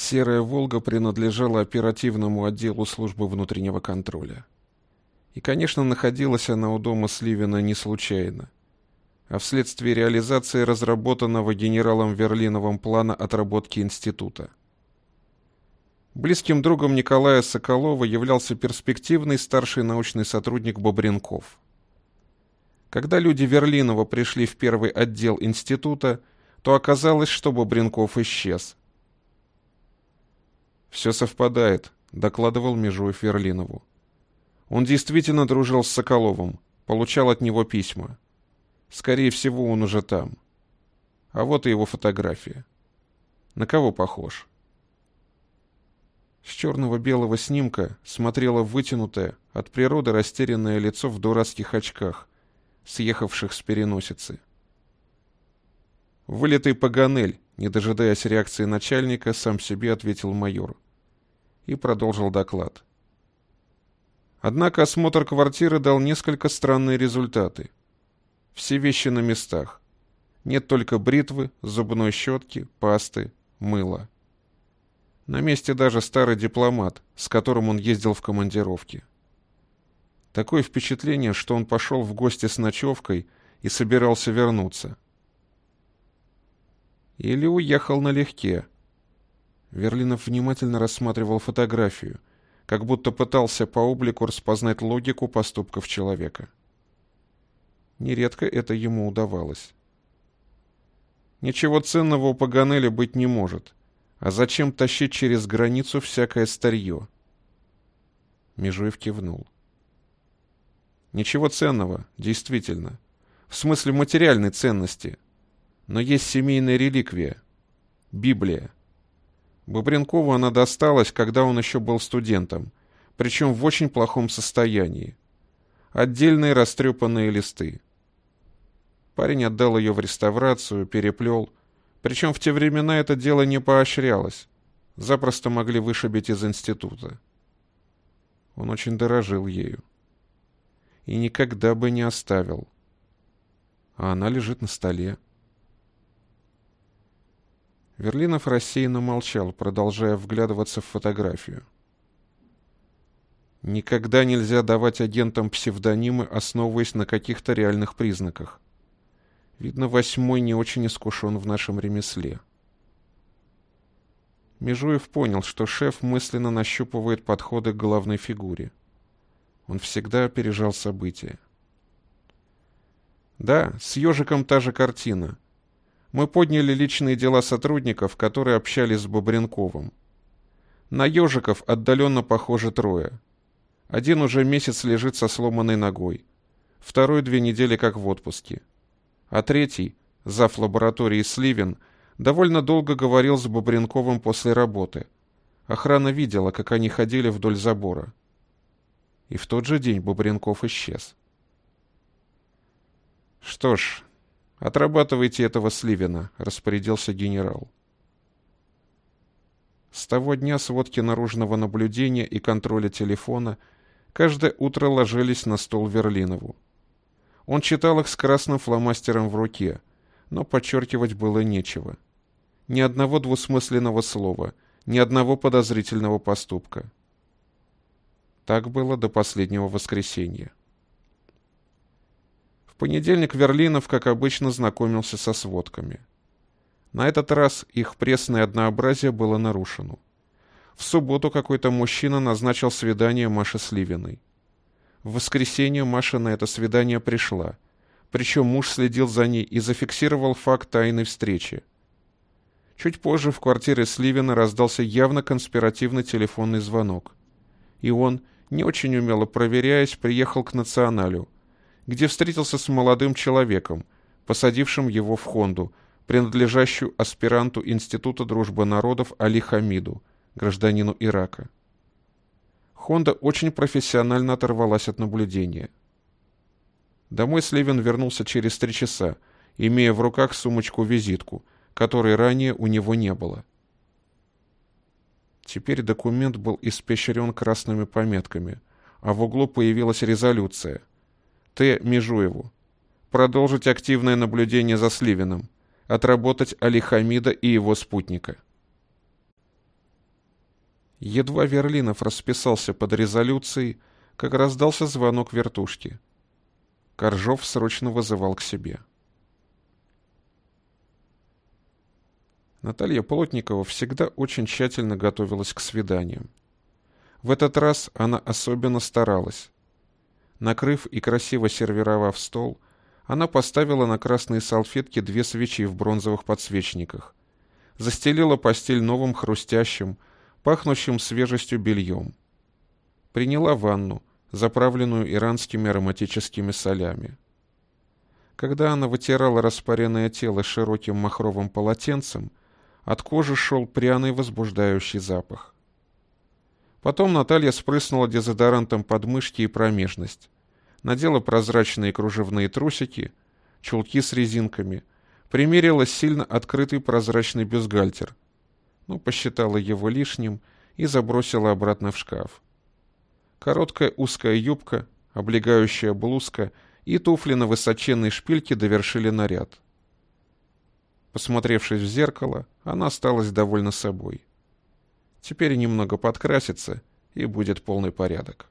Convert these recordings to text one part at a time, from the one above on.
Серая «Волга» принадлежала оперативному отделу службы внутреннего контроля. И, конечно, находилась она у дома Сливина не случайно, а вследствие реализации разработанного генералом Верлиновым плана отработки института. Близким другом Николая Соколова являлся перспективный старший научный сотрудник Бобренков. Когда люди Верлинова пришли в первый отдел института, то оказалось, что Бобренков исчез. «Все совпадает», — докладывал Межуев Верлинову. Он действительно дружил с Соколовым, получал от него письма. Скорее всего, он уже там. А вот и его фотография. На кого похож? С черного-белого снимка смотрело вытянутое, от природы растерянное лицо в дурацких очках, съехавших с переносицы. «Вылитый Паганель», не дожидаясь реакции начальника, сам себе ответил майор. И продолжил доклад. Однако осмотр квартиры дал несколько странные результаты. Все вещи на местах. Нет только бритвы, зубной щетки, пасты, мыла. На месте даже старый дипломат, с которым он ездил в командировки. Такое впечатление, что он пошел в гости с ночевкой и собирался вернуться. Или уехал налегке. Верлинов внимательно рассматривал фотографию, как будто пытался по облику распознать логику поступков человека. Нередко это ему удавалось. Ничего ценного у Паганеля быть не может. А зачем тащить через границу всякое старье? Межуев кивнул. Ничего ценного, действительно. В смысле материальной ценности. Но есть семейная реликвия. Библия. Бобренкову она досталась, когда он еще был студентом, причем в очень плохом состоянии. Отдельные растрепанные листы. Парень отдал ее в реставрацию, переплел. Причем в те времена это дело не поощрялось. Запросто могли вышибить из института. Он очень дорожил ею. И никогда бы не оставил. А она лежит на столе. Верлинов рассеянно молчал, продолжая вглядываться в фотографию. Никогда нельзя давать агентам псевдонимы, основываясь на каких-то реальных признаках. Видно, Восьмой не очень искушен в нашем ремесле. Межуев понял, что шеф мысленно нащупывает подходы к главной фигуре. Он всегда опережал события. Да, с ежиком та же картина. Мы подняли личные дела сотрудников, которые общались с Бобренковым. На ежиков отдаленно похожи трое. Один уже месяц лежит со сломанной ногой. Второй 2 недели как в отпуске. А третий, зав. Лаборатории Сливин, довольно долго говорил с Бобренковым после работы. Охрана видела, как они ходили вдоль забора. И в тот же день Бобренков исчез. «Что ж, отрабатывайте этого Сливина», — распорядился генерал. С того дня сводки наружного наблюдения и контроля телефона каждое утро ложились на стол Верлинову. Он читал их с красным фломастером в руке, но подчеркивать было нечего. Ни одного двусмысленного слова, ни одного подозрительного поступка. Так было до последнего воскресенья. В понедельник Верлинов, как обычно, знакомился со сводками. На этот раз их пресное однообразие было нарушено. В субботу какой-то мужчина назначил свидание Маше Сливиной. В воскресенье Маша на это свидание пришла, причем муж следил за ней и зафиксировал факт тайной встречи. Чуть позже в квартире Сливина раздался явно конспиративный телефонный звонок. И он, не очень умело проверяясь, приехал к Националю, где встретился с молодым человеком, посадившим его в Хонду, принадлежащую аспиранту Института дружбы народов Али Хамиду, гражданину Ирака. Хонда очень профессионально оторвалась от наблюдения. Домой Сливин вернулся через 3 часа, имея в руках сумочку-визитку, которой ранее у него не было. Теперь документ был испещрен красными пометками, а в углу появилась резолюция. Т. Межуеву. Продолжить активное наблюдение за Сливиным. Отработать Али Хамида и его спутника. Едва Верлинов расписался под резолюцией, как раздался звонок вертушки. Коржов срочно вызывал к себе. Наталья Плотникова всегда очень тщательно готовилась к свиданиям. В этот раз она особенно старалась. Накрыв и красиво сервировав стол, она поставила на красные салфетки 2 свечи в бронзовых подсвечниках, застелила постель новым хрустящим, пахнущим свежестью бельем. Приняла ванну, заправленную иранскими ароматическими солями. Когда она вытирала распаренное тело широким махровым полотенцем, от кожи шел пряный возбуждающий запах. Потом Наталья спрыснула дезодорантом подмышки и промежность, надела прозрачные кружевные трусики, чулки с резинками, примерила сильно открытый прозрачный бюстгальтер, но посчитала его лишним и забросила обратно в шкаф. Короткая узкая юбка, облегающая блузка и туфли на высоченной шпильке довершили наряд. Посмотревшись в зеркало, она осталась довольна собой. Теперь немного подкрасится, и будет полный порядок.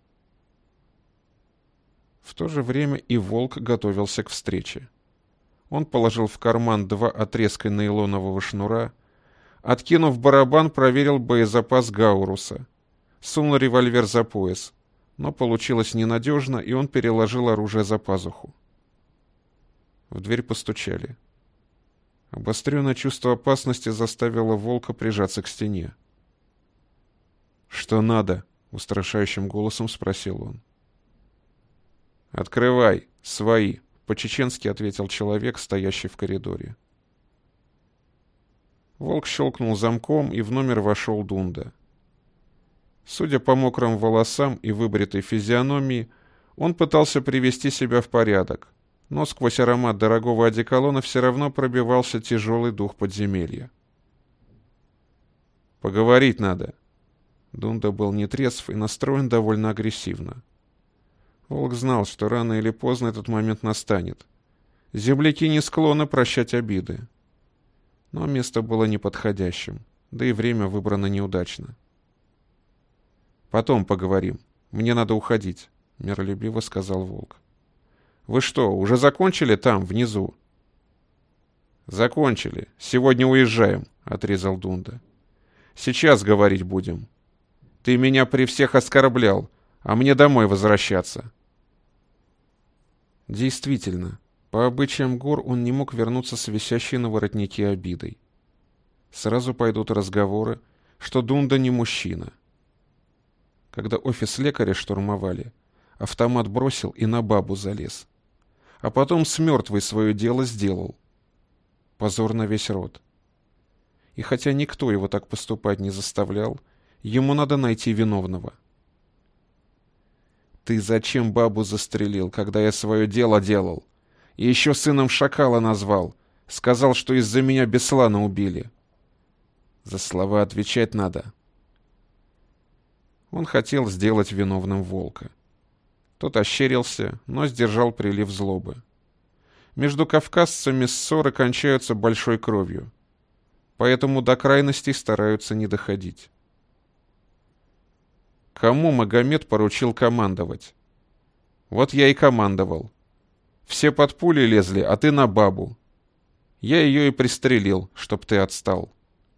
В то же время и Волк готовился к встрече. Он положил в карман 2 отрезка нейлонового шнура, откинув барабан, проверил боезапас Гауруса, сунул револьвер за пояс, но получилось ненадежно, и он переложил оружие за пазуху. В дверь постучали. Обостренное чувство опасности заставило Волка прижаться к стене. «Что надо?» — устрашающим голосом спросил он. «Открывай, свои!» — по-чеченски ответил человек, стоящий в коридоре. Волк щелкнул замком, и в номер вошел Дунда. Судя по мокрым волосам и выбритой физиономии, он пытался привести себя в порядок, но сквозь аромат дорогого одеколона все равно пробивался тяжелый дух подземелья. «Поговорить надо». Дунда был нетрезв и настроен довольно агрессивно. Волк знал, что рано или поздно этот момент настанет. Земляки не склонны прощать обиды. Но место было неподходящим, да и время выбрано неудачно. «Потом поговорим. Мне надо уходить», — миролюбиво сказал Волк. «Вы что, уже закончили там, внизу?» «Закончили. Сегодня уезжаем», — отрезал Дунда. «Сейчас говорить будем. Ты меня при всех оскорблял, а мне домой возвращаться». Действительно, по обычаям гор он не мог вернуться с висящей на воротнике обидой. Сразу пойдут разговоры, что Дунда не мужчина. Когда офис лекаря штурмовали, автомат бросил и на бабу залез. А потом с мертвой свое дело сделал. Позор на весь род. И хотя никто его так поступать не заставлял, ему надо найти виновного. «Ты зачем бабу застрелил, когда я свое дело делал? И еще сыном шакала назвал. Сказал, что из-за меня Беслана убили. За слова отвечать надо». Он хотел сделать виновным Волка. Тот ощерился, но сдержал прилив злобы. Между кавказцами ссоры кончаются большой кровью, поэтому до крайностей стараются не доходить. Кому Магомед поручил командовать? Вот я и командовал. Все под пули лезли, а ты на бабу. Я ее и пристрелил, чтоб ты отстал.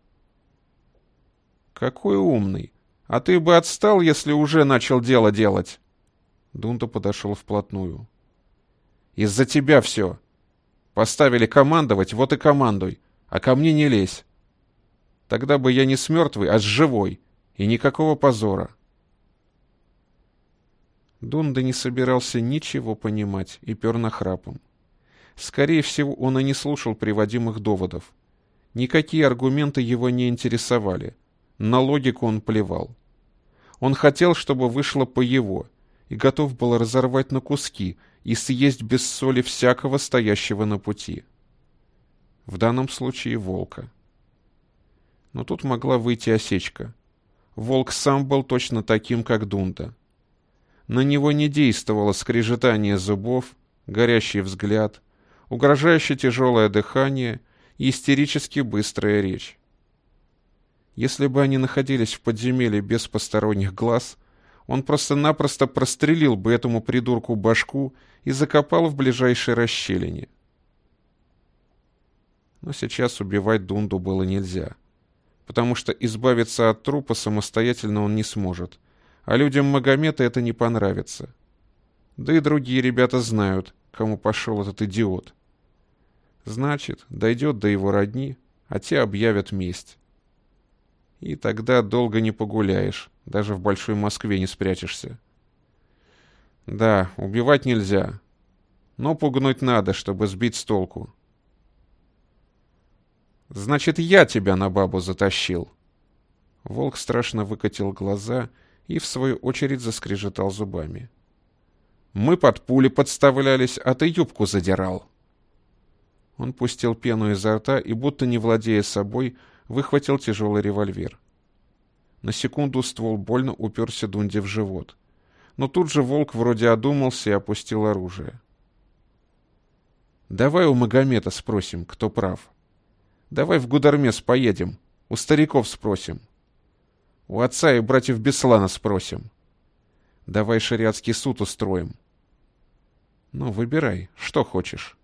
Какой умный. А ты бы отстал, если уже начал дело делать. Дунда подошел вплотную. Из-за тебя все. Поставили командовать, вот и командуй, а ко мне не лезь. Тогда бы я не с мертвой, а с живой, и никакого позора. Дунда не собирался ничего понимать и пер нахрапом. Скорее всего, он и не слушал приводимых доводов. Никакие аргументы его не интересовали. На логику он плевал. Он хотел, чтобы вышло по его, и готов был разорвать на куски и съесть без соли всякого стоящего на пути. В данном случае волка. Но тут могла выйти осечка. Волк сам был точно таким, как Дунда. На него не действовало скрежетание зубов, горящий взгляд, угрожающе тяжелое дыхание и истерически быстрая речь. Если бы они находились в подземелье без посторонних глаз, он просто-напросто прострелил бы этому придурку башку и закопал в ближайшей расщелине. Но сейчас убивать Дунду было нельзя, потому что избавиться от трупа самостоятельно он не сможет, а людям Магомета это не понравится. Да и другие ребята знают, кому пошел этот идиот. Значит, дойдет до его родни, а те объявят месть. И тогда долго не погуляешь, даже в большой Москве не спрячешься. Да, убивать нельзя, но пугнуть надо, чтобы сбить с толку. Значит, я тебя на бабу затащил. Волк страшно выкатил глаза и, в свою очередь, заскрежетал зубами. Мы под пули подставлялись, а ты юбку задирал. Он пустил пену изо рта и, будто не владея собой, выхватил тяжелый револьвер. На секунду ствол больно уперся Дунде в живот. Но тут же волк вроде одумался и опустил оружие. «Давай у Магомета спросим, кто прав. Давай в Гудармес поедем, у стариков спросим. У отца и братьев Беслана спросим. Давай шариатский суд устроим. Ну, выбирай, что хочешь».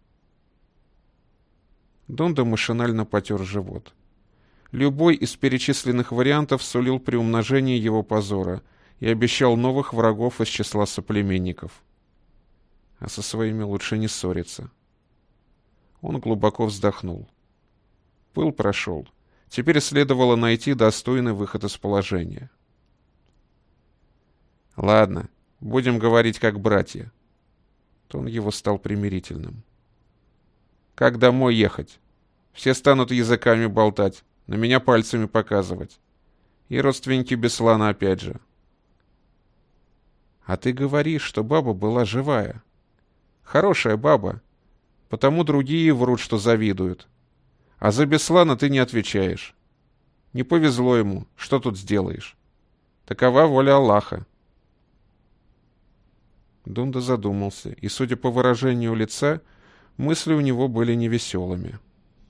Дунда машинально потер живот. Любой из перечисленных вариантов сулил приумножение его позора и обещал новых врагов из числа соплеменников. А со своими лучше не ссориться. Он глубоко вздохнул. Пыл прошел. Теперь следовало найти достойный выход из положения. «Ладно, будем говорить как братья». Тон его стал примирительным. «Как домой ехать? Все станут языками болтать, на меня пальцами показывать. И родственники Беслана опять же». «А ты говоришь, что баба была живая. Хорошая баба. Потому другие врут, что завидуют. А за Беслана ты не отвечаешь. Не повезло ему, что тут сделаешь? Такова воля Аллаха». Дунда задумался, и, судя по выражению лица, мысли у него были невеселыми.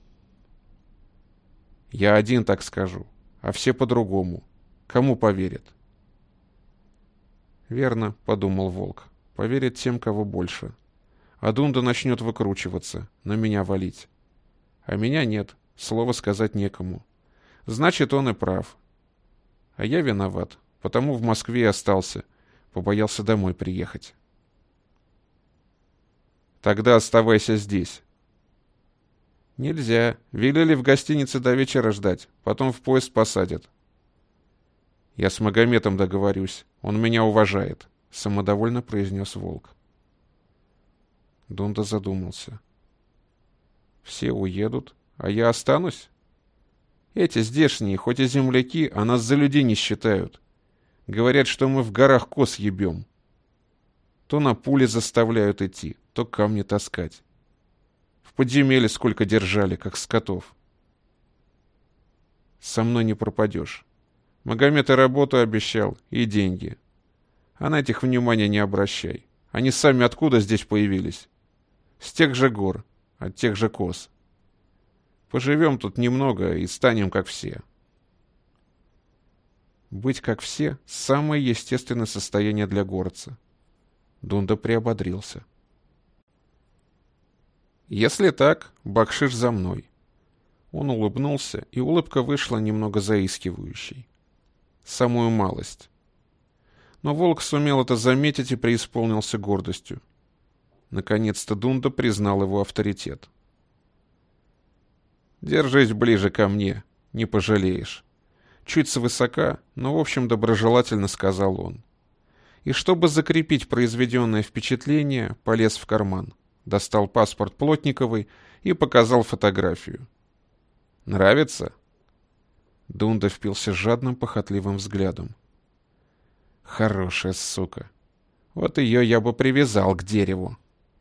«Я один так скажу, а все по-другому. Кому поверят?» «Верно», — подумал волк, — «поверят тем, кого больше. А Дунда начнет выкручиваться, на меня валить. А меня нет, слова сказать некому. Значит, он и прав. А я виноват, потому в Москве и остался, побоялся домой приехать». «Тогда оставайся здесь». «Нельзя. Велели в гостинице до вечера ждать, потом в поезд посадят». «Я с Магометом договорюсь, он меня уважает», — самодовольно произнес волк. Дунда задумался. «Все уедут, а я останусь? Эти здешние, хоть и земляки, а нас за людей не считают. Говорят, что мы в горах коз ебем. То на пули заставляют идти, то камни таскать. В подземелье сколько держали, как скотов. Со мной не пропадешь. Магомед и работу обещал, и деньги. А на этих внимания не обращай. Они сами откуда здесь появились? С тех же гор, от тех же коз. Поживем тут немного и станем как все». Быть как все — самое естественное состояние для горца. Дунда приободрился. «Если так, бакшиш за мной». Он улыбнулся, и улыбка вышла немного заискивающей. Самую малость. Но волк сумел это заметить и преисполнился гордостью. Наконец-то Дунда признал его авторитет. «Держись ближе ко мне, не пожалеешь». Чуть свысока, но в общем доброжелательно сказал он. И чтобы закрепить произведенное впечатление, полез в карман, достал паспорт Плотниковой и показал фотографию. «Нравится?» Дунда впился жадным, похотливым взглядом. «Хорошая сука. Вот ее я бы привязал к дереву».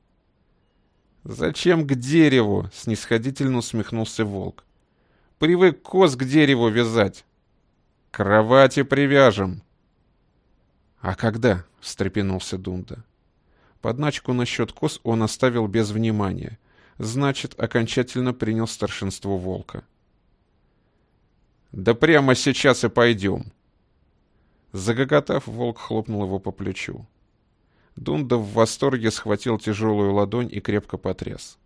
«Зачем к дереву?» — снисходительно усмехнулся волк. «Привык коз к дереву вязать. К кровати привяжем». «А когда?» — встрепенулся Дунда. Подначку насчет коз он оставил без внимания. Значит, окончательно принял старшинство волка. Да прямо сейчас и пойдем. Загоготав, волк хлопнул его по плечу. Дунда в восторге схватил тяжелую ладонь и крепко потряс.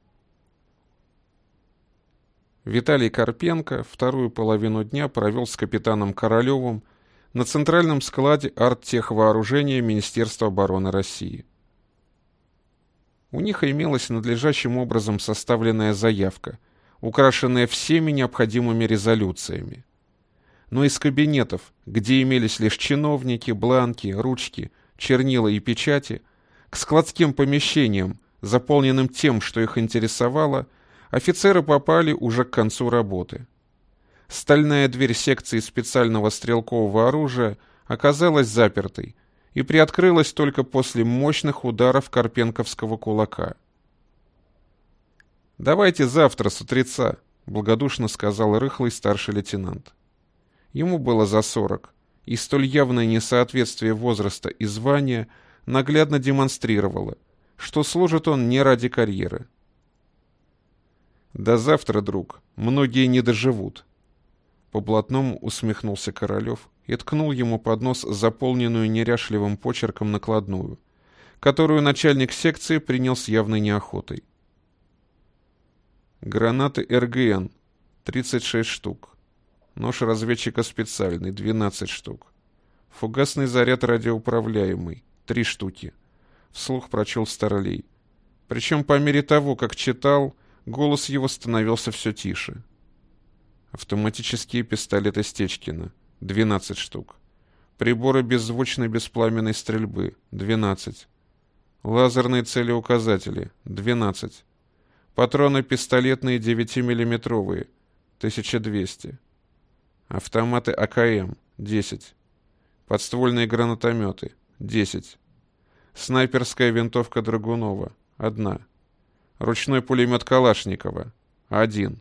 Виталий Карпенко вторую половину дня провел с капитаном Королевым на центральном складе арттехвооружения Министерства обороны России. У них имелась надлежащим образом составленная заявка, украшенная всеми необходимыми резолюциями. Но из кабинетов, где имелись лишь чиновники, бланки, ручки, чернила и печати, к складским помещениям, заполненным тем, что их интересовало, офицеры попали уже к концу работы. Стальная дверь секции специального стрелкового оружия оказалась запертой и приоткрылась только после мощных ударов карпенковского кулака. «Давайте завтра с утреца», — благодушно сказал рыхлый старший лейтенант. Ему было за 40, и столь явное несоответствие возраста и звания наглядно демонстрировало, что служит он не ради карьеры. «До завтра, друг, многие не доживут». По-блатному усмехнулся Королев и ткнул ему под нос заполненную неряшливым почерком накладную, которую начальник секции принял с явной неохотой. Гранаты РГН 36 штук. Нож разведчика специальный 12 штук. Фугасный заряд радиоуправляемый 3 штуки. Вслух прочел Старлей. Причем по мере того, как читал, голос его становился все тише. Автоматические пистолеты Стечкина 12 штук. Приборы беззвучной беспламенной стрельбы 12. Лазерные целеуказатели 12. Патроны пистолетные 9-миллиметровые 1200. Автоматы АКМ 10. Подствольные гранатометы 10. Снайперская винтовка Драгунова 1. Ручной пулемет Калашникова 1.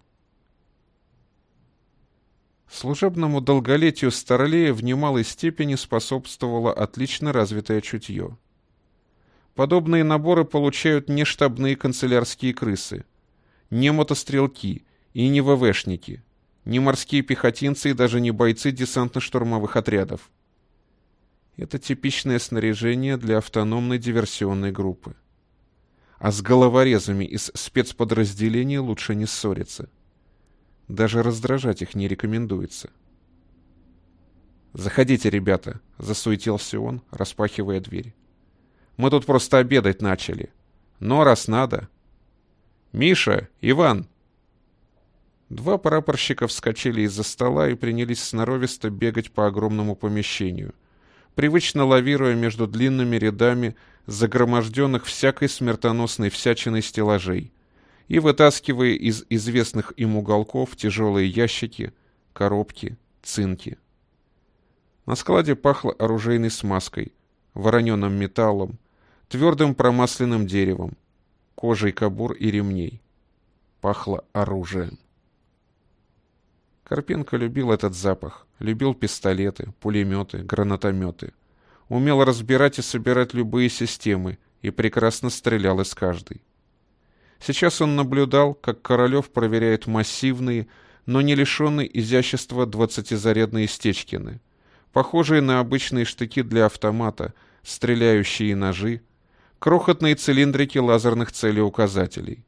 Служебному долголетию Старлея в немалой степени способствовало отлично развитое чутье. Подобные наборы получают не штабные канцелярские крысы, не мотострелки и не ВВшники, не морские пехотинцы и даже не бойцы десантно-штурмовых отрядов. Это типичное снаряжение для автономной диверсионной группы. А с головорезами из спецподразделений лучше не ссориться. Даже раздражать их не рекомендуется. «Заходите, ребята», — засуетился он, распахивая дверь. «Мы тут просто обедать начали. Но раз надо...» «Миша! Иван!» Два прапорщика вскочили из-за стола и принялись сноровисто бегать по огромному помещению, привычно лавируя между длинными рядами загроможденных всякой смертоносной всячиной стеллажей и вытаскивая из известных им уголков тяжелые ящики, коробки, цинки. На складе пахло оружейной смазкой, вороненым металлом, твердым промасленным деревом, кожей кобур и ремней. Пахло оружием. Карпенко любил этот запах, любил пистолеты, пулеметы, гранатометы. Умел разбирать и собирать любые системы и прекрасно стрелял из каждой. Сейчас он наблюдал, как Королев проверяет массивные, но не лишенные изящества 20-зарядные Стечкины, похожие на обычные штыки для автомата, стреляющие ножи, крохотные цилиндрики лазерных целеуказателей.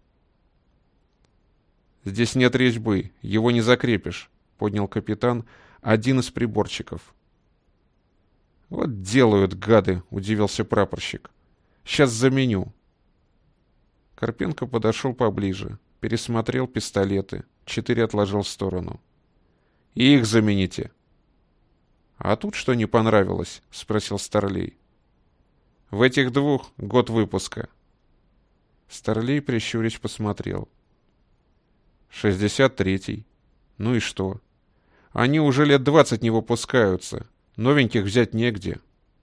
«Здесь нет резьбы, его не закрепишь», — поднял капитан, один из приборчиков. «Вот делают, гады», — удивился прапорщик. «Сейчас заменю». Карпенко подошел поближе, пересмотрел пистолеты, 4 отложил в сторону. «И их замените». «А тут что не понравилось?» — спросил Старлей. «В этих двух год выпуска». Старлей, прищурясь, посмотрел. 63-й. Ну и что? Они уже лет 20 не выпускаются. Новеньких взять негде.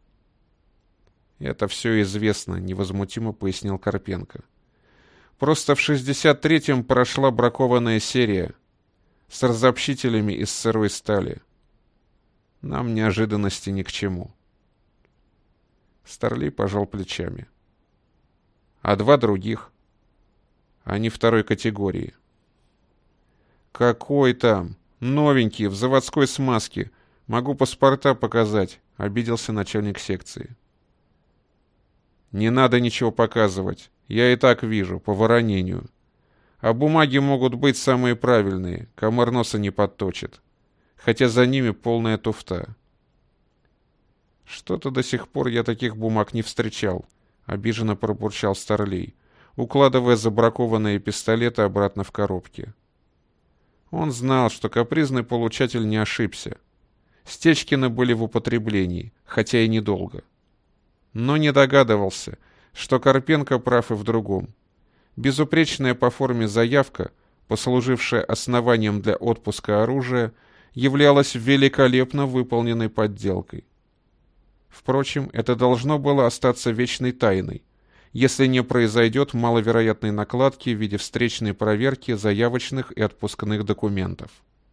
Это все известно, невозмутимо пояснил Карпенко. Просто в 63-м прошла бракованная серия с разобщителями из сырой стали. Нам неожиданности ни к чему. Старлей пожал плечами. А 2 других? Они второй категории. Какой там? Новенькие, в заводской смазке. Могу паспорта показать», — обиделся начальник секции. «Не надо ничего показывать. Я и так вижу, по воронению. А бумаги могут быть самые правильные, комар носа не подточит. Хотя за ними полная туфта». «Что-то до сих пор я таких бумаг не встречал», — обиженно пробурчал Старлей, укладывая забракованные пистолеты обратно в коробки. Он знал, что капризный получатель не ошибся. Стечкины были в употреблении, хотя и недолго. Но не догадывался, что Карпенко прав и в другом. Безупречная по форме заявка, послужившая основанием для отпуска оружия, являлась великолепно выполненной подделкой. Впрочем, это должно было остаться вечной тайной, если не произойдет маловероятной накладки в виде встречной проверки заявочных и отпускных документов.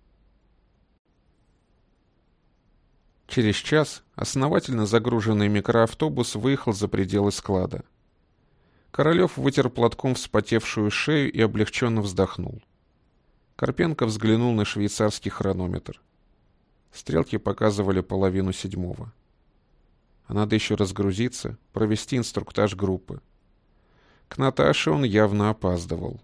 Через час основательно загруженный микроавтобус выехал за пределы склада. Королев вытер платком вспотевшую шею и облегченно вздохнул. Карпенко взглянул на швейцарский хронометр. Стрелки показывали 6:30. А надо еще разгрузиться, провести инструктаж группы. К Наташе он явно опаздывал.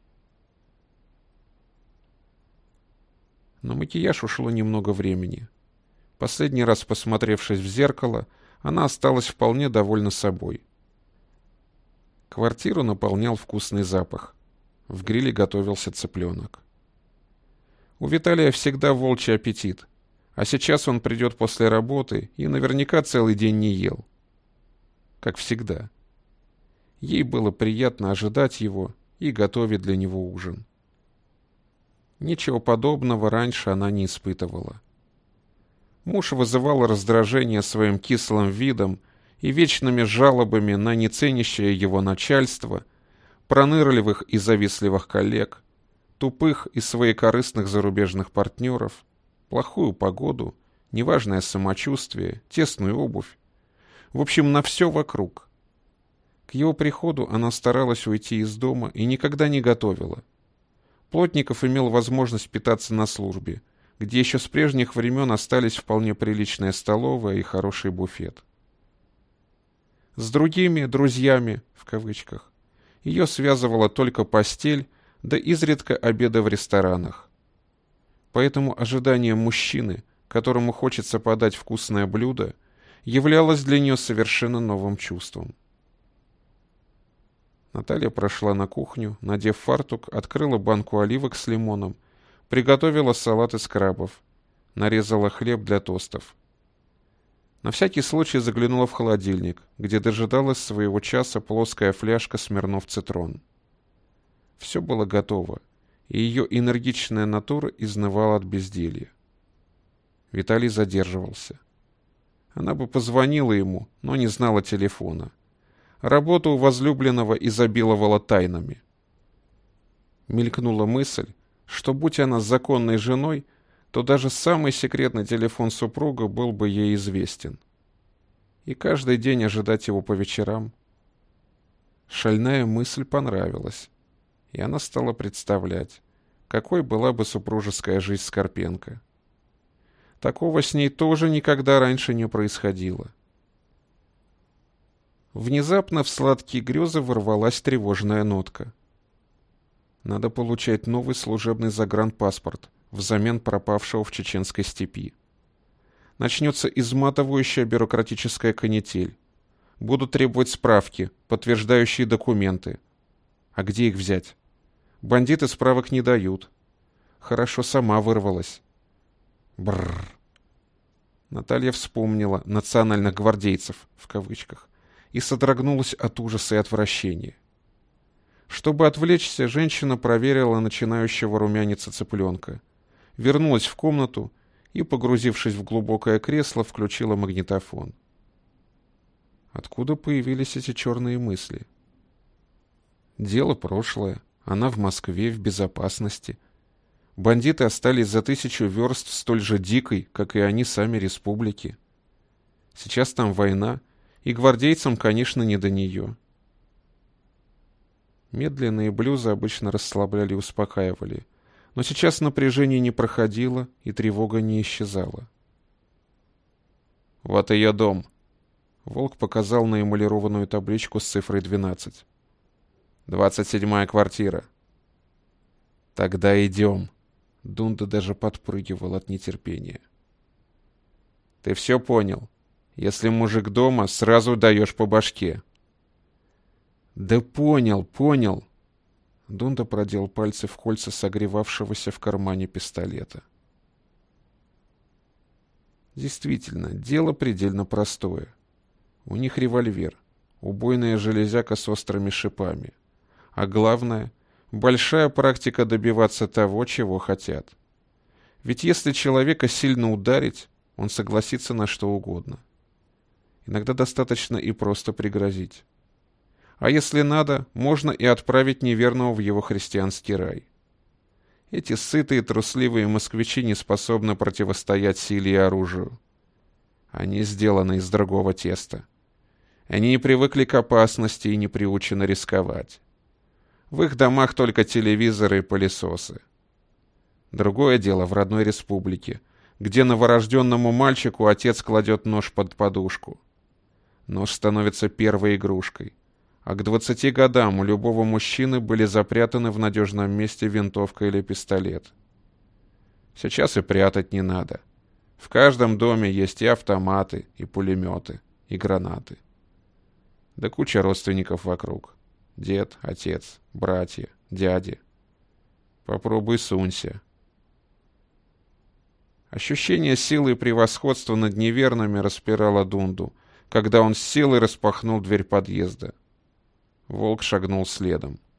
На макияж ушло немного времени. Последний раз посмотревшись в зеркало, она осталась вполне довольна собой. Квартиру наполнял вкусный запах. В гриле готовился цыпленок. У Виталия всегда волчий аппетит, а сейчас он придет после работы и наверняка целый день не ел. Как всегда. Ей было приятно ожидать его и готовить для него ужин. Ничего подобного раньше она не испытывала. Муж вызывал раздражение своим кислым видом и вечными жалобами на неценящее его начальство, пронырливых и завистливых коллег, тупых и своекорыстных зарубежных партнеров, плохую погоду, неважное самочувствие, тесную обувь. В общем, на все вокруг. К его приходу она старалась уйти из дома и никогда не готовила. Плотников имел возможность питаться на службе, где еще с прежних времен остались вполне приличная столовая и хороший буфет. С другими «друзьями», в кавычках, ее связывала только постель, да изредка обеды в ресторанах. Поэтому ожидание мужчины, которому хочется подать вкусное блюдо, являлось для нее совершенно новым чувством. Наталья прошла на кухню, надев фартук, открыла банку оливок с лимоном, приготовила салат из крабов, нарезала хлеб для тостов. На всякий случай заглянула в холодильник, где дожидалась своего часа плоская фляжка Смирнов Цитрон. Все было готово, и ее энергичная натура изнывала от безделья. Виталий задерживался. Она бы позвонила ему, но не знала телефона. Работа у возлюбленного изобиловала тайнами. Мелькнула мысль, что будь она законной женой, то даже самый секретный телефон супруга был бы ей известен. И каждый день ожидать его по вечерам. Шальная мысль понравилась, и она стала представлять, какой была бы супружеская жизнь Скорпенко. Такого с ней тоже никогда раньше не происходило. Внезапно в сладкие грезы ворвалась тревожная нотка. Надо получать новый служебный загранпаспорт взамен пропавшего в чеченской степи. Начнется изматывающая бюрократическая канитель. Будут требовать справки, подтверждающие документы. А где их взять? Бандиты справок не дают. Хорошо, сама вырвалась. Бррр. Наталья вспомнила «национальных гвардейцев» в кавычках и содрогнулась от ужаса и отвращения. Чтобы отвлечься, женщина проверила начинающего румяниться цыпленка, вернулась в комнату и, погрузившись в глубокое кресло, включила магнитофон. Откуда появились эти черные мысли? Дело прошлое. Она в Москве, в безопасности. Бандиты остались за 1000 верст в столь же дикой, как и они сами, республике. Сейчас там война, и гвардейцам, конечно, не до нее. Медленные блюзы обычно расслабляли и успокаивали, Но сейчас напряжение не проходило, и тревога не исчезала. «Вот ее дом», — Волк показал на эмалированную табличку с цифрой 12. 27-я квартира. «Тогда идем». Дунда даже подпрыгивал от нетерпения. «Ты все понял? Если мужик дома, сразу даешь по башке». «Да понял, понял». Дунда продел пальцы в кольца согревавшегося в кармане пистолета. Действительно, дело предельно простое. У них револьвер, убойная железяка с острыми шипами. А главное, большая практика добиваться того, чего хотят. Ведь если человека сильно ударить, он согласится на что угодно. Иногда достаточно и просто пригрозить. А если надо, можно и отправить неверного в его христианский рай. Эти сытые, трусливые москвичи не способны противостоять силе и оружию. Они сделаны из другого теста. Они не привыкли к опасности и не приучены рисковать. В их домах только телевизоры и пылесосы. Другое дело в родной республике, где новорожденному мальчику отец кладет нож под подушку. Нож становится первой игрушкой. А к 20 годам у любого мужчины были запрятаны в надежном месте винтовка или пистолет. Сейчас и прятать не надо. В каждом доме есть и автоматы, и пулеметы, и гранаты. Да куча родственников вокруг. Дед, отец, братья, дяди. Попробуй сунься. Ощущение силы и превосходства над неверными распирало Дунду, когда он с силой распахнул дверь подъезда. Волк шагнул следом.